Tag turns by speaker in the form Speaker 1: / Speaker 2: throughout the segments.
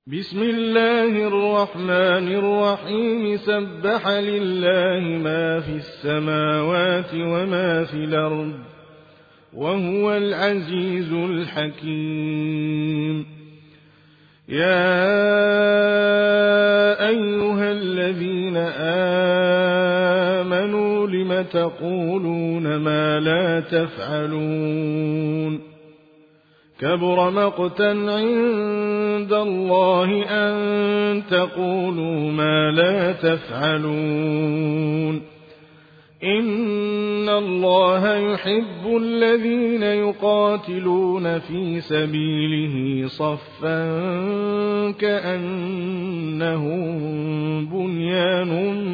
Speaker 1: بسم الله الرحمن الرحيم سبح لله ما في السماوات وما في الأرض وهو العزيز الحكيم. يا أيها الذين آمنوا لم تقولون ما لا تفعلون؟ كبر مقتا عند الله أن تقولوا ما لا تفعلون. إن الله يحب الذين يقاتلون في سبيله صفا كأنهم بنيان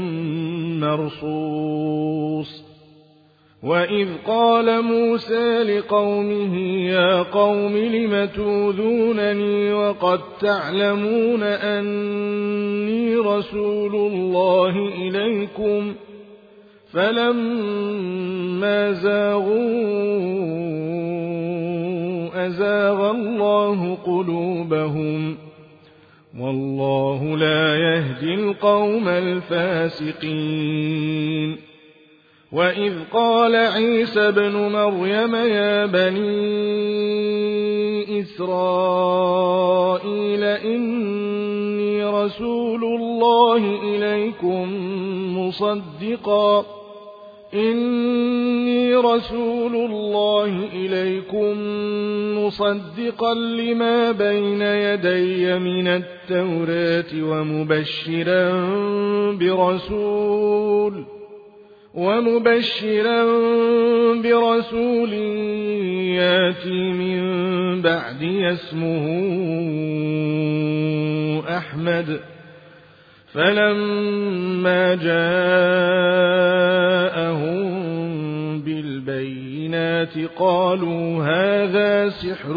Speaker 1: مرصوص. وإذ قال موسى لقومه يا قوم لم تؤذونني وقد تعلمون أني رسول الله إليكم فلما زاغوا أزاغ الله قلوبهم والله لا يهدي القوم الفاسقين. وإذ قال عيسى ابن مريم يا بني إسرائيل إني رسول الله إليكم مصدقا لما بين يدي من التوراة ومبشرا برسول ياتي من بعدي اسمه أحمد. فلما جاءهم بالبينات قالوا هذا سحر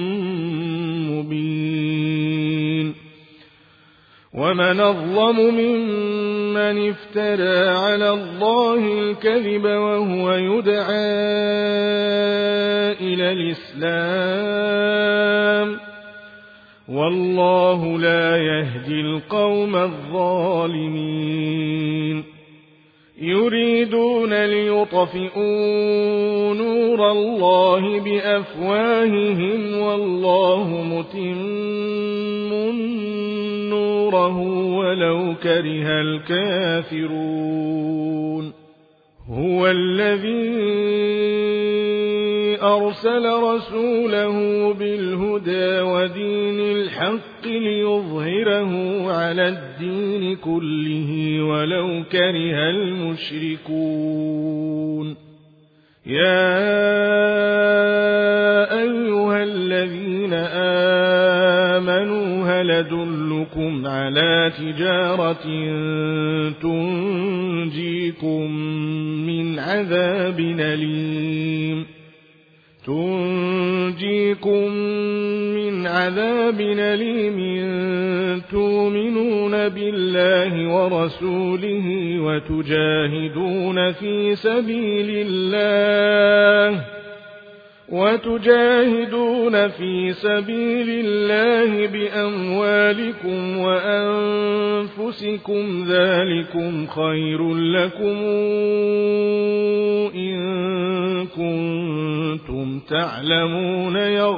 Speaker 1: مبين. ومن أظلم ممن افترى على الله الكذب وهو يدعى إلى الإسلام والله لا يهدي القوم الظالمين. يريدون ليطفئوا نور الله بأفواههم والله متم نوره ولو كره الكافرون. هو الذي أرسل رسوله بالهدى ودين الحق ليظهره على الدين كله ولو كره المشركون. يا أيها الذين آمنوا هل أدلكم على تجارة تنجيكم من عذاب أليم تؤمنون بالله ورسوله وتجاهدون في سبيل الله بأموالكم وأنفسكم ذلكم خير لكم إن كنتم تعلمون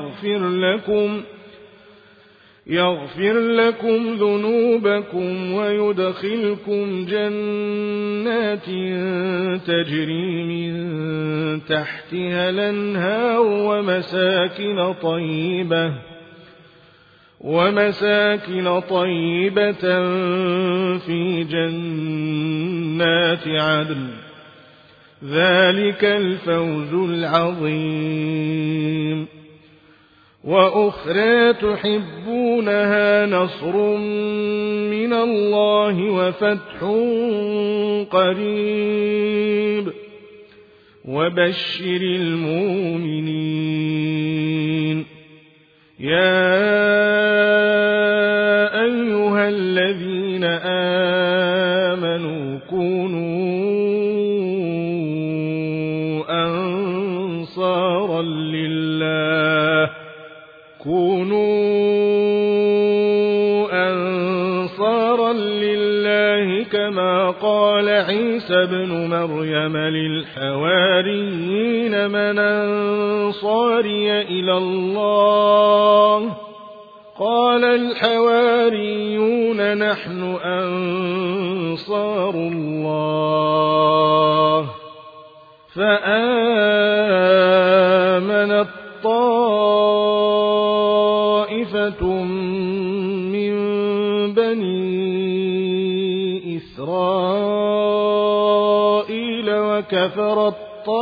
Speaker 1: يغفر لكم ذنوبكم ويدخلكم جنات تجري من تحتها الأنهار ومساكن طيبة في جنات عدن ذلك الفوز العظيم. وأخرى تحبونها نصر من الله وفتح قريب وبشر المؤمنين. يا أيها الذين آمنوا كونوا أنصارا لله كونوا لله كما قال عيسى ابن مريم للحواريين من أنصاري إلى الله قال الحواريون نحن أنصار الله فآمنت طائفة من بني إسرائيل وكفرت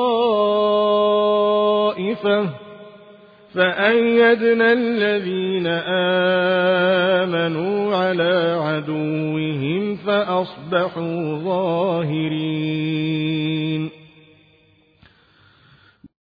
Speaker 1: طائفة فأيدنا الذين آمنوا على عدوهم فأصبحوا ظاهرين